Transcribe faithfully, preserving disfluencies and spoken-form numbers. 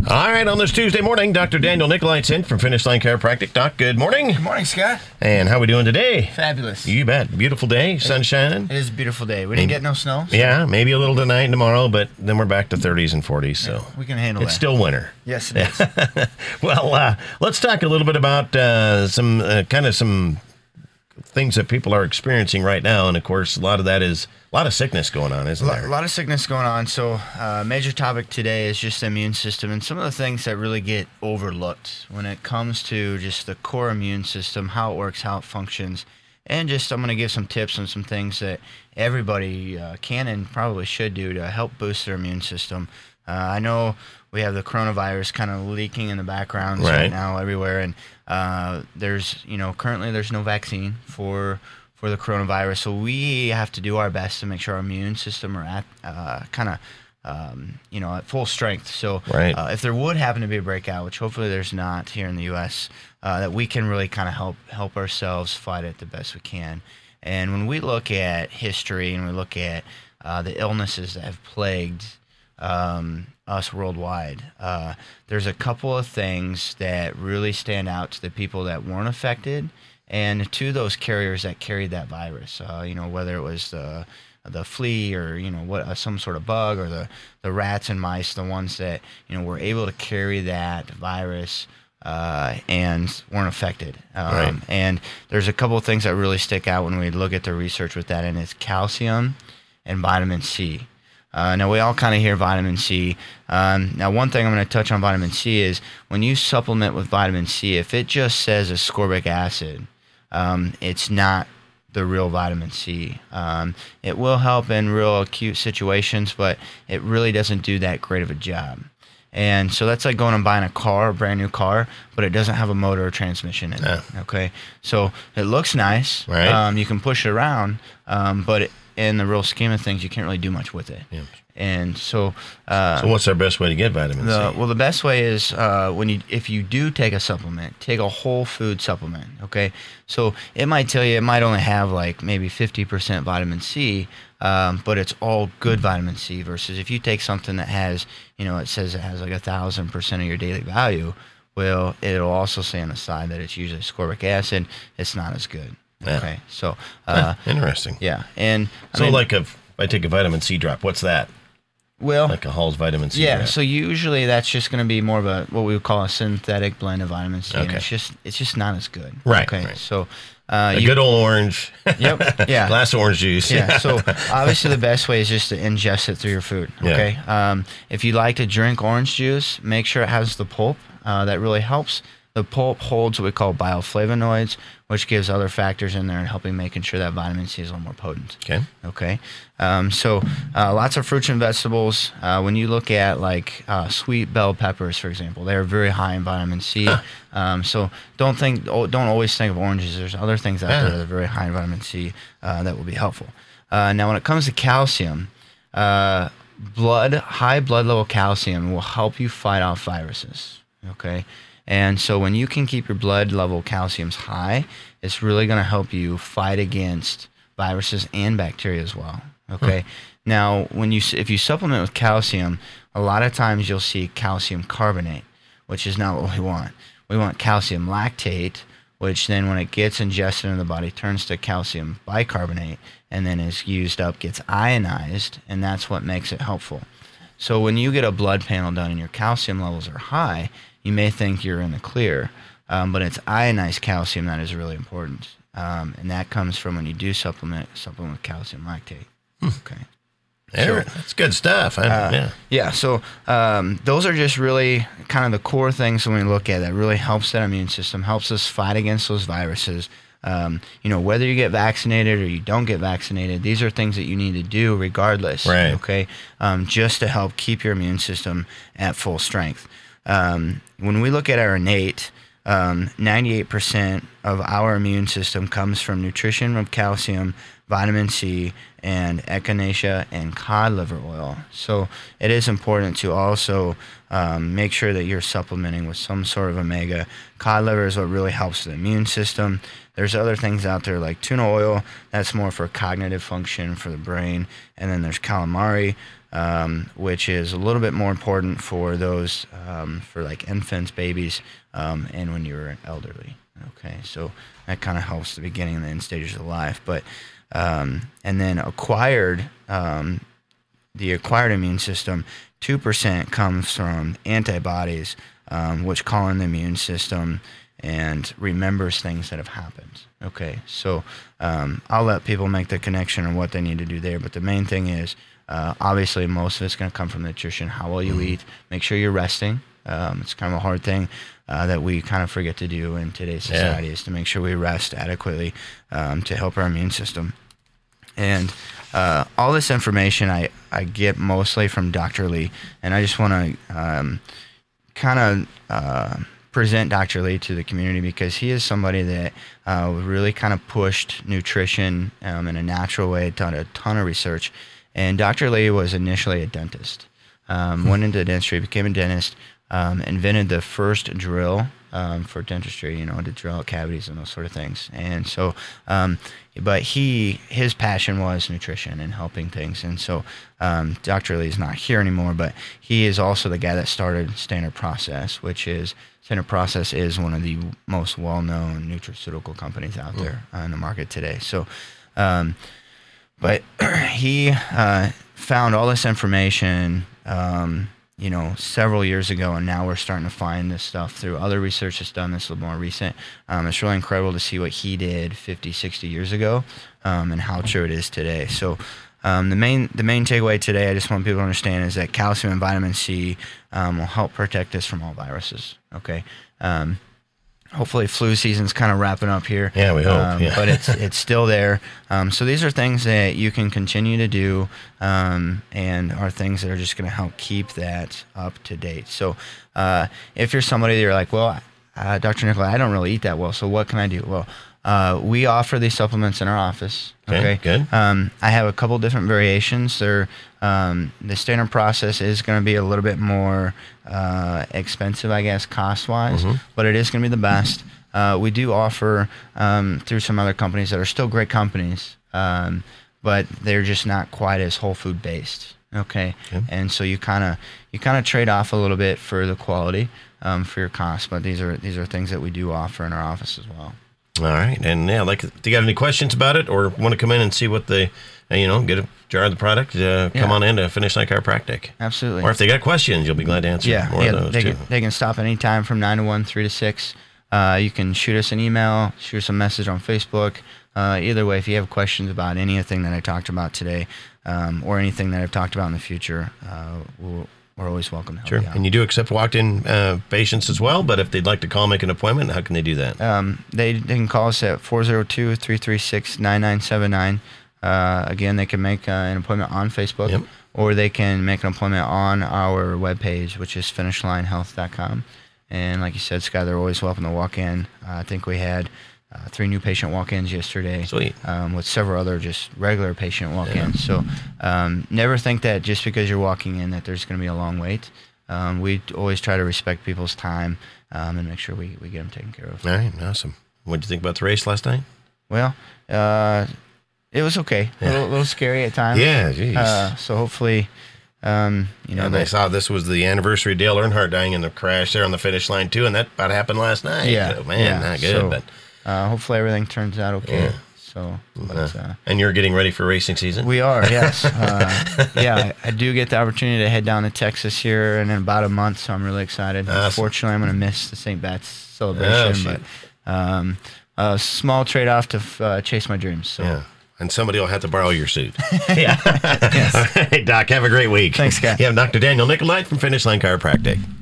All right, on this Tuesday morning, Doctor Daniel Nicolaitzen from Finish Line Chiropractic. Doc, good morning. Good morning, Scott. And how we doing today? Fabulous. You bet. Beautiful day, sun shining. It is a beautiful day. We didn't get no snow. So Yeah, maybe a little tonight and tomorrow, but then we're back to thirties and forties, so we can handle it's that. still winter. Yes, it is. Well, uh, let's talk a little bit about uh, some uh, kind of some things that people are experiencing right now, and of course, a lot of that is a lot of sickness going on, isn't A there? lot of sickness going on. So, uh, major topic today is just the immune system and some of the things that really get overlooked when it comes to just the core immune system, how it works, how it functions, and just I'm going to give some tips on some things that everybody uh, can and probably should do to help boost their immune system. Uh, I know we have the coronavirus kind of leaking in the background right. right now everywhere, and uh, there's, you know, currently there's no vaccine for for the coronavirus, so we have to do our best to make sure our immune system are at uh, kind of, um, you know, at full strength. So right. uh, if there would happen to be a breakout, which hopefully there's not here in the U S, uh, that we can really kind of help help ourselves fight it the best we can. And when we look at history and we look at uh, the illnesses that have plagued um, us worldwide, uh, there's a couple of things that really stand out to the people that weren't affected and to those carriers that carried that virus. Uh, you know, whether it was the the flea or, you know, what uh, some sort of bug, or the, the rats and mice, the ones that, you know, were able to carry that virus uh, and weren't affected. Um, right. And there's a couple of things that really stick out when we look at the research with that, and it's calcium and vitamin C. Uh, now, we all kind of hear vitamin C. Um, now, one thing I'm going to touch on vitamin C is when you supplement with vitamin C, if it just says ascorbic acid, um, it's not the real vitamin C. Um, it will help in real acute situations, but it really doesn't do that great of a job. And so that's like going and buying a car, a brand new car, but it doesn't have a motor or transmission in yeah. it. Okay, so it looks nice. Right. Um, you can push it around, um, but it, in the real scheme of things, you can't really do much with it. Yeah. And so, uh, so what's our best way to get vitamin the, C? Well, the best way is uh, when you, if you do take a supplement, take a whole food supplement. Okay, so it might tell you it might only have like maybe fifty percent vitamin C, um, but it's all good vitamin C. Versus if you take something that has, you know, it says it has like a thousand percent of your daily value. Well, it'll also say on the side that it's usually ascorbic acid. It's not as good. Yeah. Okay, so uh, interesting. Yeah, and I so mean, like if I take a vitamin C drop, what's that? Well, like a Hall's vitamin C yeah, drop. so usually that's just going to be more of a what we would call a synthetic blend of vitamin C. Okay. And it's just it's just not as good. Right. Okay. Right. So uh, a you, good old orange. Yep. Yeah. Glass of orange juice. Yeah. So obviously the best way is just to ingest it through your food. Okay. Yeah. Um, if you like to drink orange juice, make sure it has the pulp. Uh, that really helps. The pulp holds what we call bioflavonoids, which gives other factors in there and helping making sure that vitamin C is a little more potent. Okay. Okay. Um, so uh, lots of fruits and vegetables. Uh, when you look at like uh, sweet bell peppers, for example, they're very high in vitamin C. Huh. Um, so don't think, don't always think of oranges. There's other things out yeah. there that are very high in vitamin C uh, that will be helpful. Uh, now, when it comes to calcium, uh, blood, high blood level calcium will help you fight off viruses. Okay. And so when you can keep your blood level calciums high, it's really going to help you fight against viruses and bacteria as well. Okay. Hmm. Now, when you if you supplement with calcium, a lot of times you'll see calcium carbonate, which is not what we want. We want calcium lactate, which then when it gets ingested in the body turns to calcium bicarbonate and then is used up, gets ionized, and that's what makes it helpful. So when you get a blood panel done and your calcium levels are high, you may think you're in the clear, um, but it's ionized calcium that is really important, um, and that comes from when you do supplement supplement with calcium lactate. Hmm. Okay, yeah, so, that's good stuff. I, uh, yeah, yeah. So um, those are just really kind of the core things when we look at that really helps that immune system, helps us fight against those viruses. Um, you know, whether you get vaccinated or you don't get vaccinated, these are things that you need to do regardless. Right. Okay, um, just to help keep your immune system at full strength. Um, when we look at our innate, um, ninety-eight percent of our immune system comes from nutrition of calcium, vitamin C, and echinacea and cod liver oil. So it is important to also um, make sure that you're supplementing with some sort of omega. Cod liver is what really helps the immune system. There's other things out there like tuna oil. That's more for cognitive function for the brain. And then there's calamari. um, which is a little bit more important for those um, for like infants, babies, um, and when you're elderly. Okay, so that kind of helps the beginning and the end stages of life. But um, and then acquired, um, the acquired immune system, two percent comes from antibodies, um, which call in the immune system and remembers things that have happened. Okay, so um, I'll let people make the connection on what they need to do there. But the main thing is, uh, obviously, most of it's going to come from nutrition. How well you mm-hmm. eat. Make sure you're resting. Um, it's kind of a hard thing uh, that we kind of forget to do in today's society, yeah. is to make sure we rest adequately um, to help our immune system. And uh, all this information I, I get mostly from Doctor Lee, and I just want to um, kind of uh, present Doctor Lee to the community, because he is somebody that uh, really kind of pushed nutrition um, in a natural way, done a ton of research. And Doctor Lee was initially a dentist, um, went into dentistry, became a dentist, um, invented the first drill um, for dentistry, you know, to drill out cavities and those sort of things. And so, um, but he, his passion was nutrition and helping things. And so um, Doctor Lee is not here anymore, but he is also the guy that started Standard Process, which is, Standard Process is one of the most well-known nutraceutical companies out there uh, in the market today. So, um, but he uh, found all this information, um, you know, several years ago, and now we're starting to find this stuff through other research that's done this a little more recent. Um, it's really incredible to see what he did fifty, sixty years ago um, and how true it is today. So um, the main the main takeaway today, I just want people to understand, is that calcium and vitamin C um, will help protect us from all viruses, okay? Um, hopefully flu season's kind of wrapping up here. Yeah, we hope. Um, yeah. But it's it's still there. Um, so these are things that you can continue to do, um, and are things that are just going to help keep that up to date. So uh, if you're somebody that you're like, well, uh, Doctor Nikolai, I don't really eat that well, so what can I do? Well, uh, we offer these supplements in our office. Okay, okay? good. Um, I have a couple different variations. They're, um, the Standard Process is going to be a little bit more uh, expensive, I guess, cost-wise, mm-hmm. but it is going to be the best. Uh, we do offer um, through some other companies that are still great companies, um, but they're just not quite as whole food based. Okay, okay. And so you kind of you kind of trade off a little bit for the quality, um, for your cost. But these are these are things that we do offer in our office as well. All right, and yeah, like, if you got any questions about it, or want to come in and see what they, you know, get a jar of the product, uh, yeah. come on in to Finish Line Chiropractic. Absolutely. Or if they got questions, you'll be glad to answer yeah, more yeah, of those they too. Can, they can stop anytime from nine to one, three to six. Uh, you can shoot us an email, shoot us a message on Facebook. Uh, either way, if you have questions about anything that I talked about today, um, or anything that I've talked about in the future, uh, we'll, we're always welcome to help Sure. you out. And you do accept walked-in uh, patients as well, but if they'd like to call, make an appointment, how can they do that? Um, they, they can call us at four oh two, three three six, nine nine seven nine. Uh, again, they can make uh, an appointment on Facebook, yep. or they can make an appointment on our webpage, which is finish line health dot com. And like you said, Scott, they're always welcome to walk in. Uh, I think we had uh, three new patient walk-ins yesterday. Sweet. Um, with several other just regular patient walk-ins. Yeah. So um, never think that just because you're walking in that there's going to be a long wait. Um, we always try to respect people's time um, and make sure we, we get them taken care of. All right, awesome. What did you think about the race last night? Well, uh, it was okay. Yeah. A little, little scary at times. Yeah, geez. Uh, so hopefully... Um, you know, and I saw this was the anniversary of Dale Earnhardt dying in the crash there on the finish line too, and that about happened last night. Yeah, oh, man, yeah. not good. So, but uh, hopefully everything turns out okay. Yeah. So, but, uh, uh, and you're getting ready for racing season. We are, yes. uh, yeah, I, I do get the opportunity to head down to Texas here in about a month, so I'm really excited. Awesome. Unfortunately, I'm going to miss the Saint Bats celebration, oh, but um, a small trade-off to uh, chase my dreams. So. Yeah. And somebody will have to borrow your suit. Yeah. Yes. All right, Doc, have a great week. Thanks, Scott. You have Doctor Daniel Nikolai from Finish Line Chiropractic.